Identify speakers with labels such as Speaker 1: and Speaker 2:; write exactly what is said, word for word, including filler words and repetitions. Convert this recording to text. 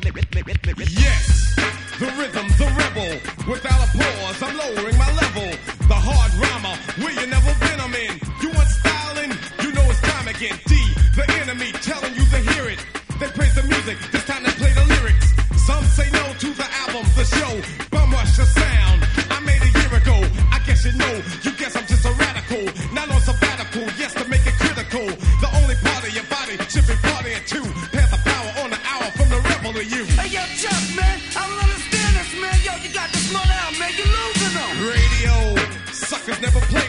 Speaker 1: Yes, the rhythm, the rebel. Without applause, I'm lowering my level. The hard rhymer, where you never been, I'm in. You want styling? You know it's time again. D, the enemy, telling you to hear it. They praise the music, this time they play the lyrics. Some say no to the album, the show. Bum rush the sound. I made a year ago. I guess you know. You guess I'm just a radical. Not on sabbatical. Yes, to make it critical. The only part of your body should be partying too. Pass the power on the hour from the rebel to you.
Speaker 2: Hey, yo, Chuck, man. I don't understand this, man. Yo, you got to slow down, man. You're losing them.
Speaker 1: Radio suckers never play.